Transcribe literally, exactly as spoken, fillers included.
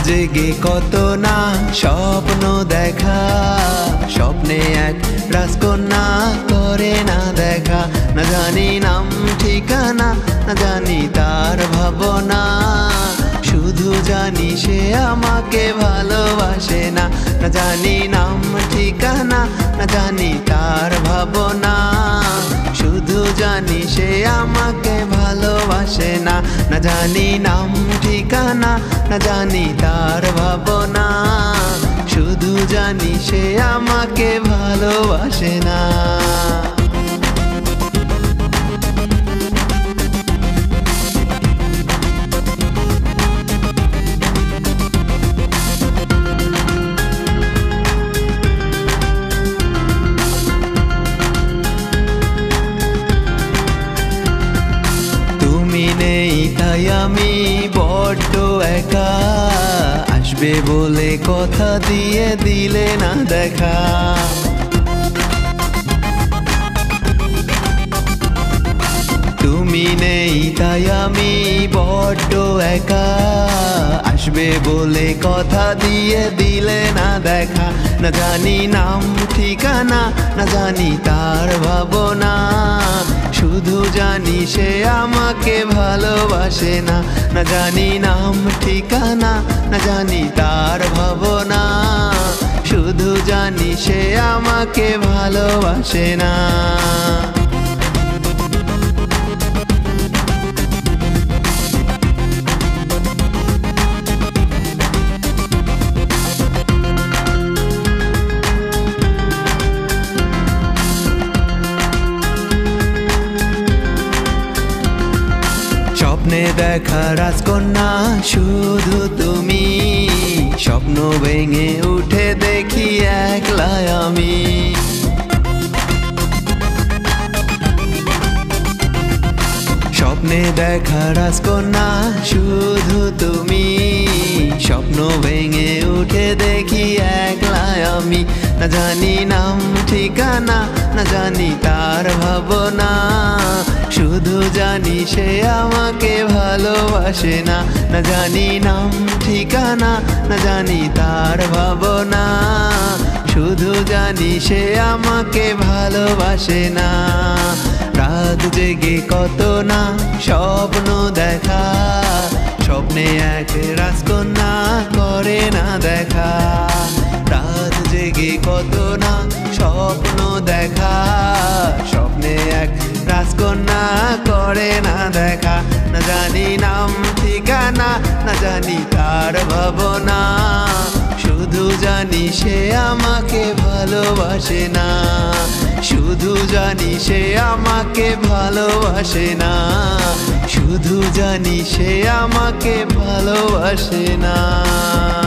জেগে কত না স্বপ্ন দেখা, স্বপ্নে এক রাজকন্যা করে না দেখা। না জানি নাম ঠিকানা, না জানি তার ভাবনা, শুধু জানি সে আমাকে ভালোবাসে না। না জানি নাম ঠিকানা, না জানি তার ভাবনা, শুধু জানি সে আমাকে ভালোবাসে না। না জানি নাম ঠিকানা, না জানি তার ভাবনা, শুধু জানি সে আমাকে ভালোবাসে না। নেই তাই আমি বড্ড একা, আসবে বলে কথা দিয়ে দিলে না দেখা। তুমি নেই তাই আমি বড্ড একা, আসবে বলে কথা দিয়ে দিলে না দেখা। না জানি নাম ঠিকানা, না জানি তার ভাবনা, শুধু জানি সে আমাকে ভালোবাসে না। না জানি নাম ঠিকানা, না জানি তার ভাবনা, শুধু জানি সে আমাকে ভালোবাসে না। স্বপ্নে দেখা রাজকন্যা শুধু তুমি, স্বপ্ন ভেঙে উঠে দেখি একলা আমি। স্বপ্নে দেখা রাজকন্যা শুধু তুমি, স্বপ্ন ভেঙে উঠে দেখি একলা আমি। না জানি নাম ঠিকানা, না জানি তার ভাবনা, শুধু জানি সে আমাকে ভালোবাসে না। না জানি নাম ঠিকানা, না জানি তার ভাবনা, শুধু জানি সে আমাকে ভালোবাসে না। রাত জেগে কত না স্বপ্ন দেখা, স্বপ্নে এক রাজকন্যা করে না দেখা। রাত জেগে কত না স্বপ্ন দেখা, স্বপ্নে এক রাজকন্যা করে না দেখা। না জানি নাম ঠিকানা, না জানি তার ভাবনা, শুধু জানি সে আমাকে ভালোবাসে না। শুধু জানি সে আমাকে ভালোবাসে না, শুধু জানি সে আমাকে ভালোবাসে না।